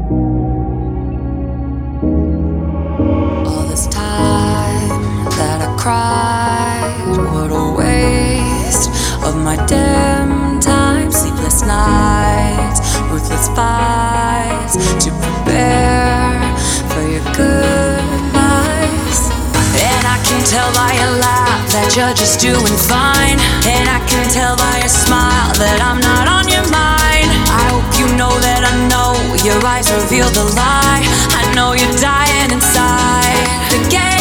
All this time that I cried, what a waste of my damn time. Sleepless nights, ruthless fights to prepare for your goodbyes. And I can tell by your laugh that you're just doing fine. And I can tell by your smile that I'm not on your mind. I hope you know that I know your eyes reveal the lie. I know you're dying inside. The game